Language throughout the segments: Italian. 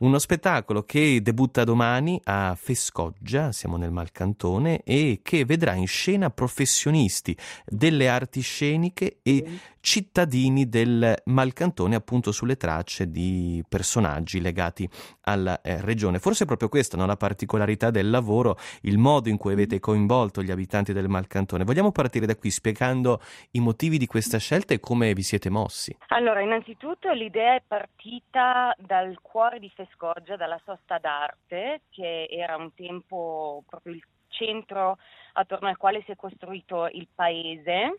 Uno spettacolo che debutta domani a Fescoggia, siamo nel Malcantone, e che vedrà in scena professionisti delle arti sceniche e cittadini del Malcantone, appunto sulle tracce di personaggi legati alla regione. Forse è proprio questa, no? La particolarità del lavoro, il modo in cui avete coinvolto gli abitanti del Malcantone. Vogliamo partire da qui spiegando i motivi di questa scelta e come vi siete mossi? Allora, innanzitutto l'idea è partita dal cuore di Fescoggia, dalla Sosta d'Arte, che era un tempo proprio il centro attorno al quale si è costruito il paese.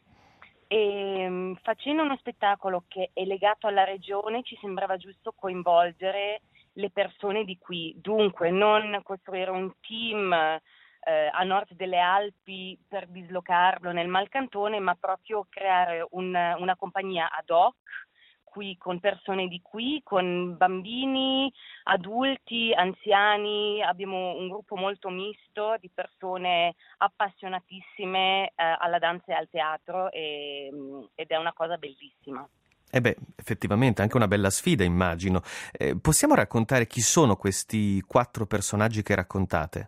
E facendo uno spettacolo che è legato alla regione ci sembrava giusto coinvolgere le persone di qui, dunque non costruire un team a nord delle Alpi per dislocarlo nel Malcantone, ma proprio creare una compagnia ad hoc qui con persone di qui, con bambini, adulti, anziani. Abbiamo un gruppo molto misto di persone appassionatissime alla danza e al teatro ed è una cosa bellissima. Eh beh, effettivamente anche una bella sfida, immagino. Possiamo raccontare chi sono questi 4 personaggi che raccontate?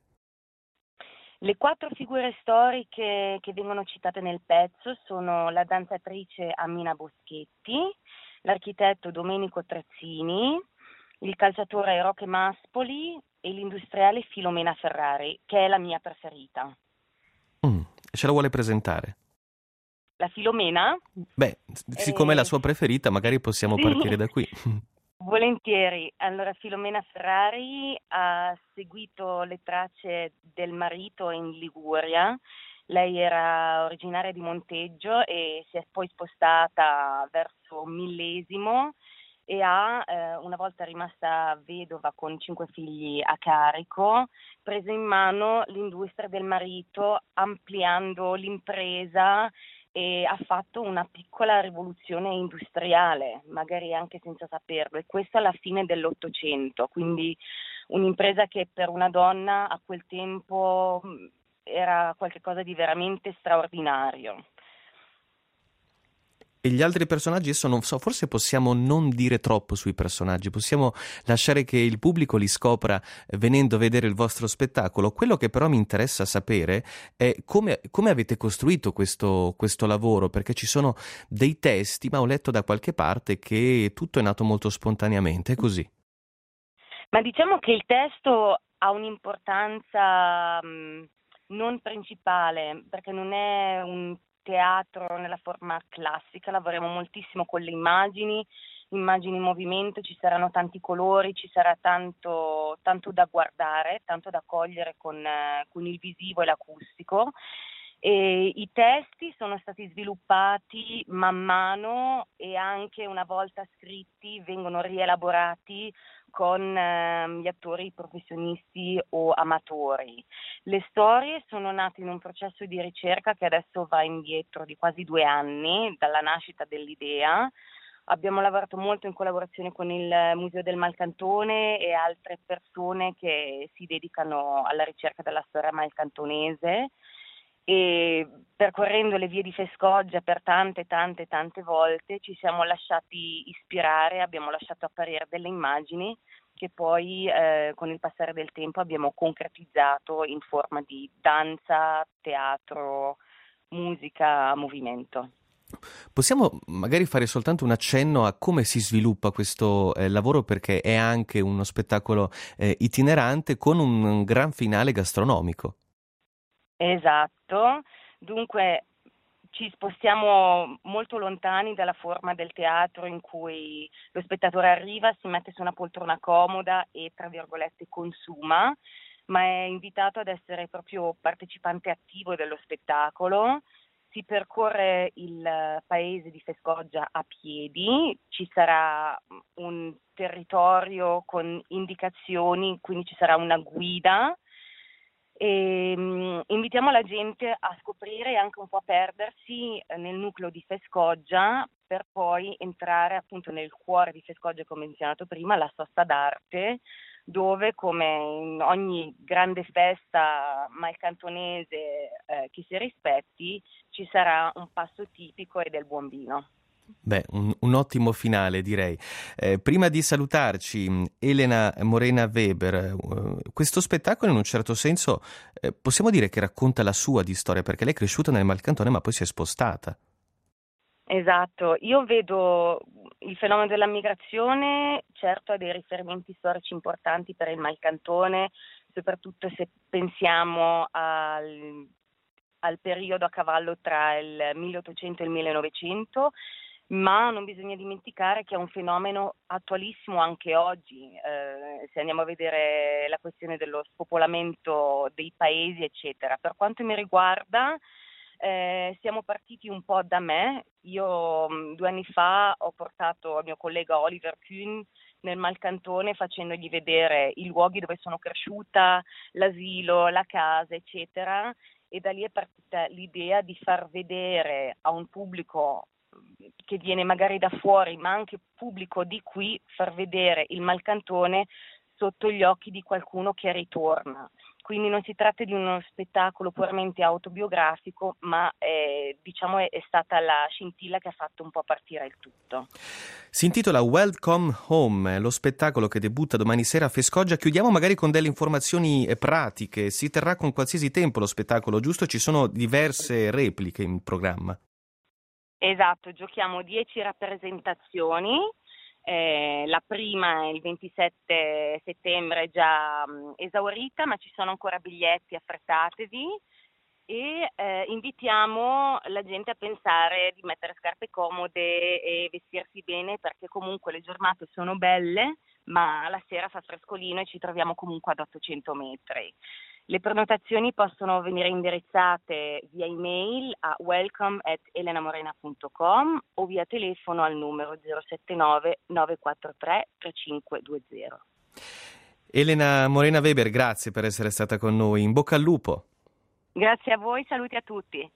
Le 4 figure storiche che vengono citate nel pezzo sono la danzatrice Amina Boschetti, l'architetto Domenico Trezzini, il calciatore Roque Maspoli e l'industriale Filomena Ferrari, che è la mia preferita. Ce la vuole presentare? La Filomena? Beh, siccome è la sua preferita, magari possiamo partire Sì. da qui. Volentieri. Allora, Filomena Ferrari ha seguito le tracce del marito in Liguria. Lei era originaria di Monteggio e si è poi spostata verso Millesimo e una volta rimasta vedova con 5 figli a carico, preso in mano l'industria del marito, ampliando l'impresa e ha fatto una piccola rivoluzione industriale, magari anche senza saperlo, e questo alla fine dell'Ottocento, quindi un'impresa che per una donna a quel tempo era qualcosa di veramente straordinario. E gli altri personaggi, adesso non so, forse possiamo non dire troppo sui personaggi, possiamo lasciare che il pubblico li scopra venendo a vedere il vostro spettacolo. Quello che però mi interessa sapere è come avete costruito questo lavoro, perché ci sono dei testi, ma ho letto da qualche parte che tutto è nato molto spontaneamente, è così. Ma diciamo che il testo ha un'importanza non principale, perché non è un teatro nella forma classica, lavoriamo moltissimo con le immagini in movimento, ci saranno tanti colori, ci sarà tanto da guardare, tanto da cogliere con il visivo e l'acustico. E i testi sono stati sviluppati man mano e anche una volta scritti vengono rielaborati con gli attori professionisti o amatori. Le storie sono nate in un processo di ricerca che adesso va indietro di quasi 2 anni dalla nascita dell'idea. Abbiamo lavorato molto in collaborazione con il Museo del Malcantone e altre persone che si dedicano alla ricerca della storia malcantonese, e percorrendo le vie di Fescoggia per tante volte ci siamo lasciati ispirare, abbiamo lasciato apparire delle immagini che poi con il passare del tempo abbiamo concretizzato in forma di danza, teatro, musica, movimento. Possiamo magari fare soltanto un accenno a come si sviluppa questo lavoro, perché è anche uno spettacolo itinerante con un gran finale gastronomico. Esatto, dunque ci spostiamo molto lontani dalla forma del teatro in cui lo spettatore arriva, si mette su una poltrona comoda e, tra virgolette, consuma, ma è invitato ad essere proprio partecipante attivo dello spettacolo. Si percorre il paese di Fescoggia a piedi, ci sarà un territorio con indicazioni, quindi ci sarà una guida. E invitiamo la gente a scoprire e anche un po' a perdersi nel nucleo di Fescoggia per poi entrare appunto nel cuore di Fescoggia, come menzionato prima, la Sosta d'Arte, dove, come in ogni grande festa malcantonese che si rispetti, ci sarà un pasto tipico ed è il buon vino. Beh, un ottimo finale, direi. Prima di salutarci, Elena Morena Weber, questo spettacolo in un certo senso possiamo dire che racconta la sua di storia, perché lei è cresciuta nel Malcantone ma poi si è spostata. Esatto, io vedo il fenomeno della migrazione, certo ha dei riferimenti storici importanti per il Malcantone, soprattutto se pensiamo al periodo a cavallo tra il 1800 e il 1900, ma non bisogna dimenticare che è un fenomeno attualissimo anche oggi. Se andiamo a vedere la questione dello spopolamento dei paesi, eccetera. Per quanto mi riguarda, siamo partiti un po' da me. Io 2 anni fa ho portato il mio collega Oliver Kuhn nel Malcantone facendogli vedere i luoghi dove sono cresciuta, l'asilo, la casa, eccetera, e da lì è partita l'idea di far vedere a un pubblico che viene magari da fuori, ma anche pubblico di qui, far vedere il Malcantone sotto gli occhi di qualcuno che ritorna. Quindi non si tratta di uno spettacolo puramente autobiografico, ma diciamo è stata la scintilla che ha fatto un po' partire il tutto. Si intitola Welcome Home, lo spettacolo che debutta domani sera a Fescoggia. Chiudiamo magari con delle informazioni pratiche. Si terrà con qualsiasi tempo lo spettacolo, giusto? Ci sono diverse repliche in programma. Esatto, giochiamo 10 rappresentazioni. La prima è il 27 settembre già esaurita, ma ci sono ancora biglietti, affrettatevi e invitiamo la gente a pensare di mettere scarpe comode e vestirsi bene, perché comunque le giornate sono belle, ma la sera fa frescolino e ci troviamo comunque ad 800 metri. Le prenotazioni possono venire indirizzate via email a welcome@elenamorena.com o via telefono al numero 079 943 3520. Elena Morena Weber, grazie per essere stata con noi. In bocca al lupo. Grazie a voi, saluti a tutti.